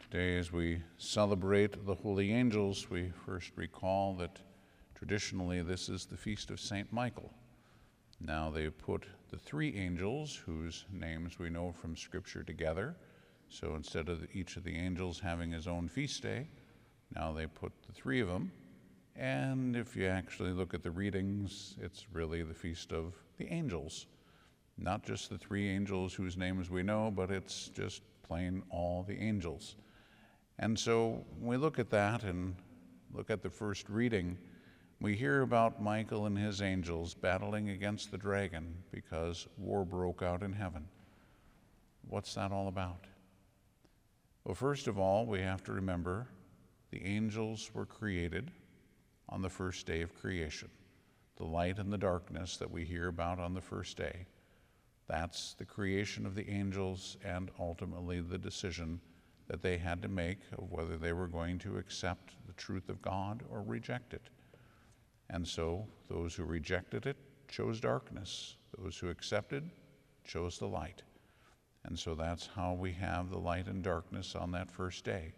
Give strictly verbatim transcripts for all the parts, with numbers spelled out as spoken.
Today, as we celebrate the holy angels, we first recall that traditionally this is the feast of Saint Michael. Now they've put the three angels, whose names we know from Scripture, together. So instead of each of the angels having his own feast day, now they put the three of them. And if you actually look at the readings, it's really the feast of the angels. Not just the three angels whose names we know, but it's just plain all the angels. And so when we look at that and look at the first reading, we hear about Michael and his angels battling against the dragon because war broke out in heaven. What's that all about? Well, first of all, we have to remember the angels were created on the first day of creation. The light and the darkness that we hear about on the first day. That's the creation of the angels and ultimately the decision that they had to make of whether they were going to accept the truth of God or reject it. And so those who rejected it chose darkness. Those who accepted chose the light. And so that's how we have the light and darkness on that first day.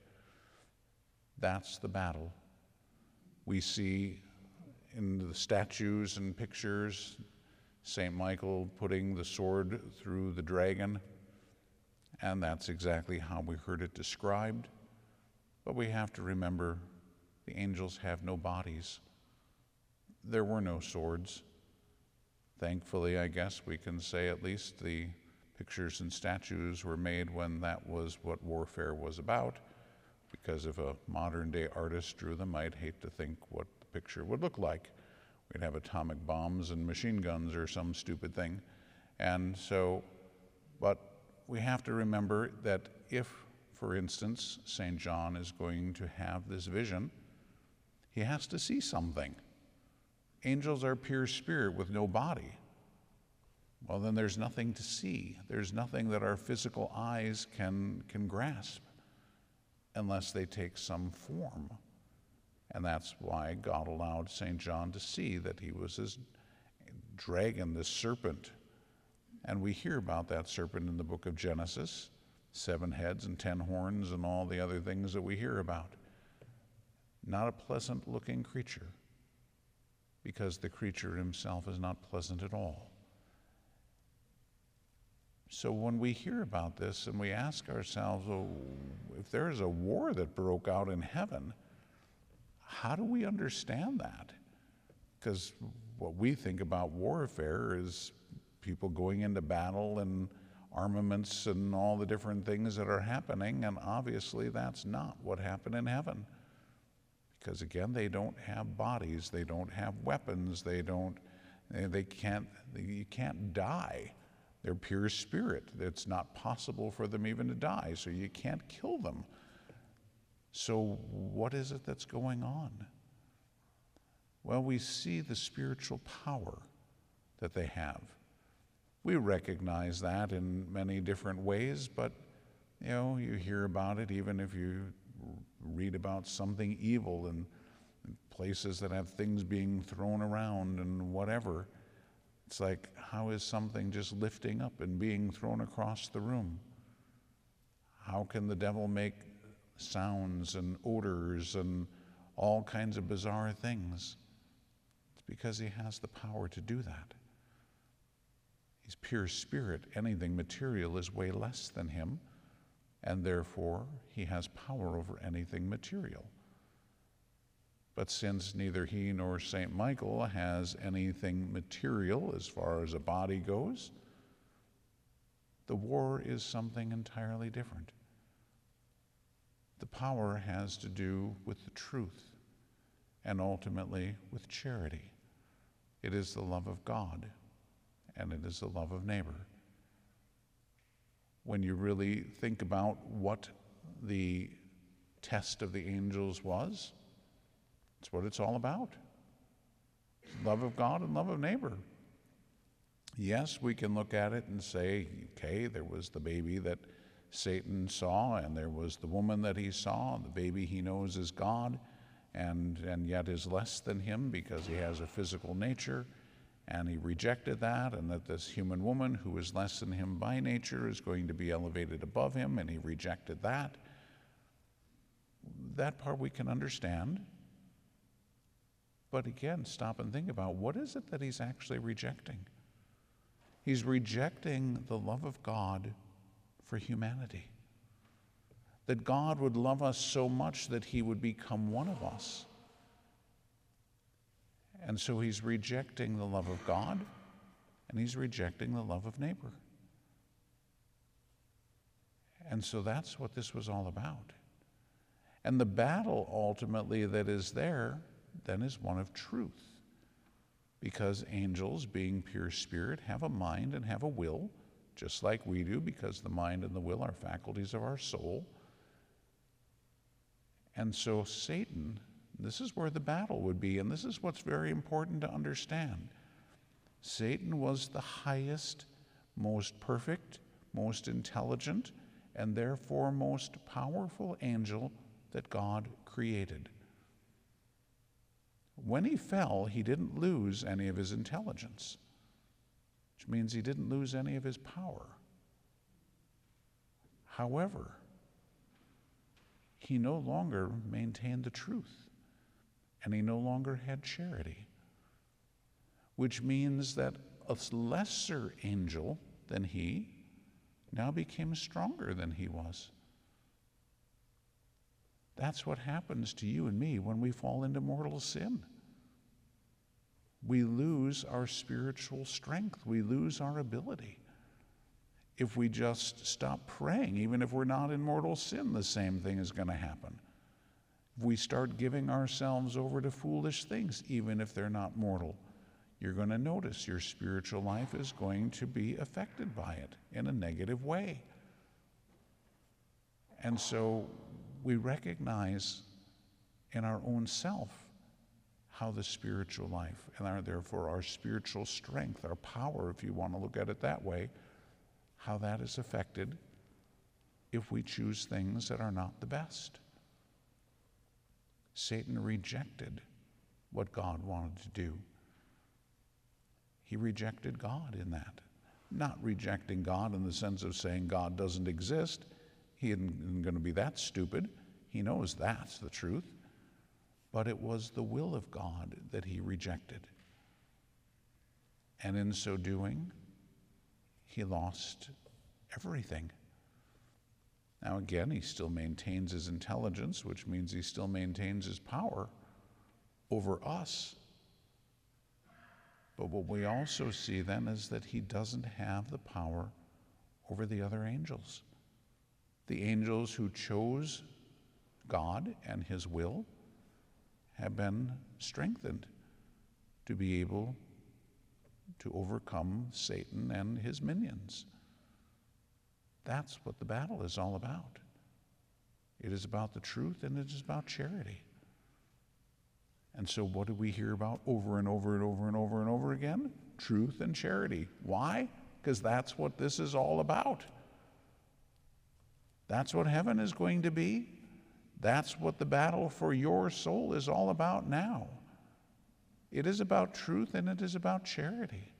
That's the battle. We see in the statues and pictures Saint Michael putting the sword through the dragon, and that's exactly how we heard it described. But we have to remember the angels have no bodies. There were no swords. Thankfully, I guess we can say at least the pictures and statues were made when that was what warfare was about, because if a modern day artist drew them, I'd hate to think what the picture would look like. We'd have atomic bombs and machine guns or some stupid thing. And so, but we have to remember that if, for instance, Saint John is going to have this vision, he has to see something. Angels are pure spirit with no body. Well, then there's nothing to see. There's nothing that our physical eyes can, can grasp unless they take some form. And that's why God allowed Saint John to see that he was this dragon, this serpent. And we hear about that serpent in the book of Genesis, seven heads and ten horns and all the other things that we hear about. Not a pleasant looking creature, because the creature himself is not pleasant at all. So when we hear about this and we ask ourselves, oh, if there is a war that broke out in heaven, how do we understand that? Because what we think about warfare is people going into battle and armaments and all the different things that are happening, and obviously that's not what happened in heaven. Because again, they don't have bodies, they don't have weapons, they don't, they can't, you can't die. They're pure spirit. It's not possible for them even to die, so you can't kill them. So what is it that's going on? Well, we see the spiritual power that they have. We recognize that in many different ways, but you know, you hear about it even if you read about something evil in places that have things being thrown around and whatever. It's like, how is something just lifting up and being thrown across the room? How can the devil make sounds and odors and all kinds of bizarre things? It's because he has the power to do that. He's pure spirit. Anything material is way less than him, and therefore he has power over anything material. But since neither he nor Saint Michael has anything material as far as a body goes, the war is something entirely different. The power has to do with the truth and ultimately with charity. It is the love of God and it is the love of neighbor. When you really think about what the test of the angels was, it's what it's all about. Love of God and love of neighbor. Yes, we can look at it and say, okay, there was the baby that Satan saw, and there was the woman that he saw, and the baby he knows is God, and, and yet is less than him because he has a physical nature, and he rejected that, and that this human woman who is less than him by nature is going to be elevated above him, and he rejected that. that part we can understand. But again, stop and think about, what is it that he's actually rejecting? He's rejecting the love of God for humanity. That God would love us so much that he would become one of us. And so he's rejecting the love of God, and he's rejecting the love of neighbor. And so that's what this was all about. And the battle ultimately that is there then is one of truth. Because angels, being pure spirit, have a mind and have a will, just like we do, because the mind and the will are faculties of our soul. And so Satan, this is where the battle would be, and this is what's very important to understand. Satan was the highest, most perfect, most intelligent, and therefore most powerful angel that God created. When he fell, he didn't lose any of his intelligence, which means he didn't lose any of his power. However, he no longer maintained the truth, and he no longer had charity, which means that a lesser angel than he now became stronger than he was. That's what happens to you and me when we fall into mortal sin. We lose our spiritual strength. We lose our ability. If we just stop praying, even if we're not in mortal sin, the same thing is going to happen. If we start giving ourselves over to foolish things, even if they're not mortal, you're going to notice your spiritual life is going to be affected by it in a negative way. And so we recognize in our own self how the spiritual life, and our, therefore our spiritual strength, our power, if you want to look at it that way, how that is affected if we choose things that are not the best. Satan rejected what God wanted to do. He rejected God in that. Not rejecting God in the sense of saying God doesn't exist. He isn't going to be that stupid. He knows that's the truth. But it was the will of God that he rejected. And in so doing, he lost everything. Now again, he still maintains his intelligence, which means he still maintains his power over us. But what we also see then is that he doesn't have the power over the other angels. The angels who chose God and his will have been strengthened to be able to overcome Satan and his minions. That's what the battle is all about. It is about the truth, and it is about charity. And so what do we hear about over and over and over and over and over again? Truth and charity. Why? Because that's what this is all about. That's what heaven is going to be. That's what the battle for your soul is all about now. It is about truth, and it is about charity.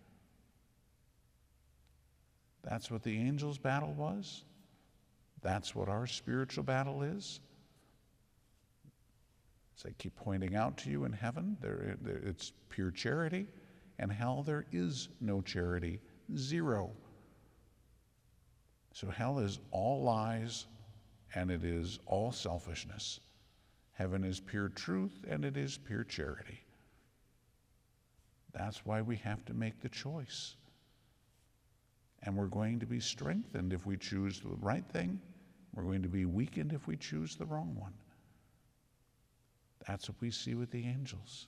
That's what the angels' battle was. That's what our spiritual battle is. As I keep pointing out to you, in heaven, there, there, it's pure charity. In hell, there is no charity, zero. So hell is all lies, and it is all selfishness. Heaven is pure truth, and it is pure charity. That's why we have to make the choice. And we're going to be strengthened if we choose the right thing. We're going to be weakened if we choose the wrong one. That's what we see with the angels.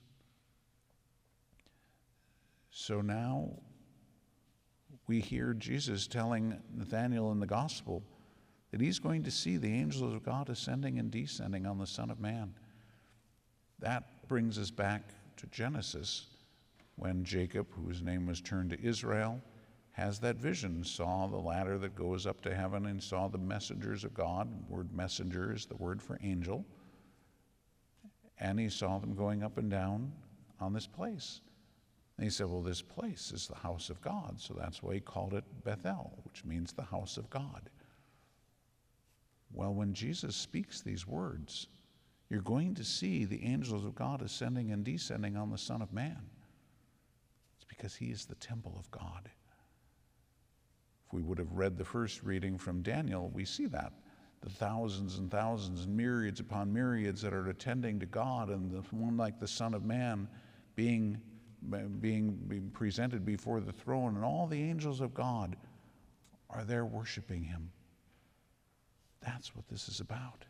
So now we hear Jesus telling Nathanael in the gospel that he's going to see the angels of God ascending and descending on the Son of Man. That brings us back to Genesis, when Jacob, whose name was turned to Israel, has that vision, saw the ladder that goes up to heaven and saw the messengers of God. The word messenger is the word for angel. And he saw them going up and down on this place. And he said, well, this place is the house of God. So that's why he called it Bethel, which means the house of God. Well, when Jesus speaks these words, you're going to see the angels of God ascending and descending on the Son of Man. It's because he is the temple of God. If we would have read the first reading from Daniel, we see that. The thousands and thousands and myriads upon myriads that are attending to God, and the one like the Son of Man being, being, being presented before the throne, and all the angels of God are there worshiping him. That's what this is about.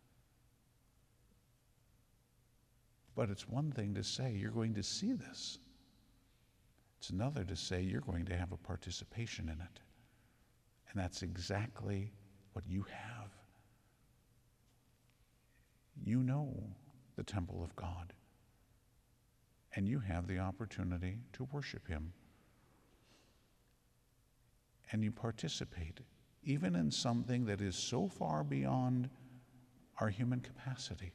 But it's one thing to say you're going to see this. It's another to say you're going to have a participation in it. And that's exactly what you have. You know the temple of God, and you have the opportunity to worship him. And you participate, even in something that is so far beyond our human capacity.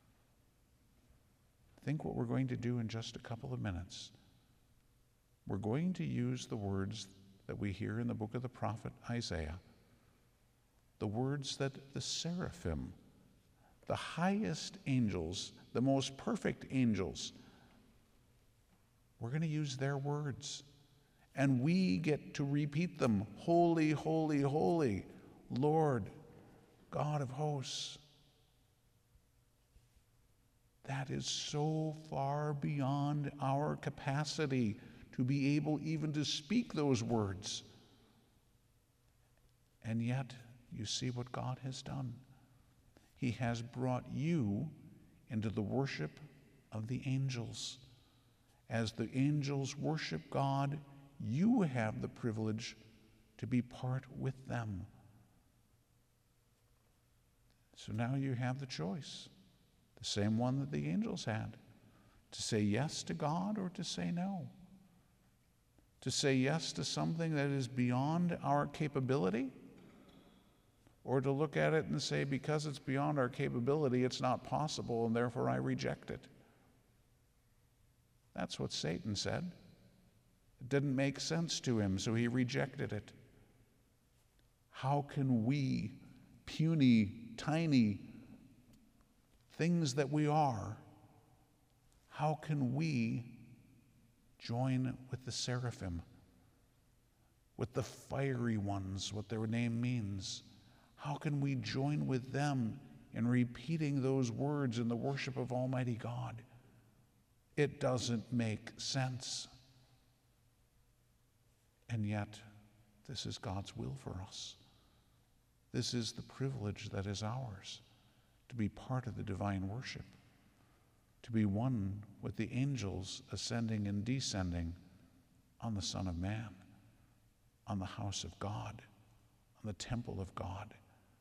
Think what we're going to do in just a couple of minutes. We're going to use the words that we hear in the book of the prophet Isaiah, the words that the seraphim, the highest angels, the most perfect angels, we're going to use their words. And we get to repeat them. Holy, holy, holy, Lord, God of hosts. That is so far beyond our capacity to be able even to speak those words. And yet, you see what God has done. He has brought you into the worship of the angels. As the angels worship God, you have the privilege to be part with them. So now you have the choice, the same one that the angels had, to say yes to God or to say no. To say yes to something that is beyond our capability, or to look at it and say, because it's beyond our capability, it's not possible, and therefore I reject it. That's what Satan said. It didn't make sense to him, so he rejected it. How can we, puny, tiny things that we are, how can we join with the seraphim, with the fiery ones, what their name means? How can we join with them in repeating those words in the worship of Almighty God? It doesn't make sense. And yet, this is God's will for us. This is the privilege that is ours, to be part of the divine worship, to be one with the angels ascending and descending on the Son of Man, on the house of God, on the temple of God.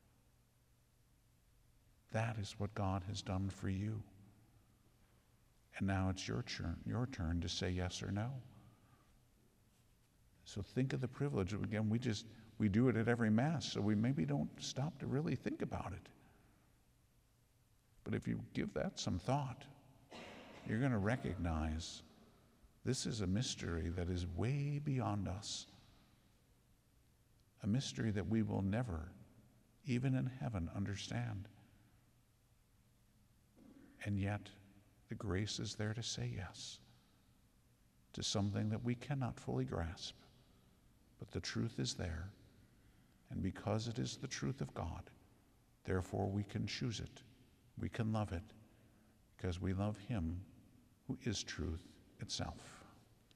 That is what God has done for you. And now it's your turn, your turn to say yes or no. So think of the privilege. Again, we just, we do it at every Mass, so we maybe don't stop to really think about it. But if you give that some thought, you're going to recognize this is a mystery that is way beyond us. A mystery that we will never, even in heaven, understand. And yet, the grace is there to say yes to something that we cannot fully grasp. But the truth is there, and because it is the truth of God, therefore we can choose it, we can love it, because we love him who is truth itself.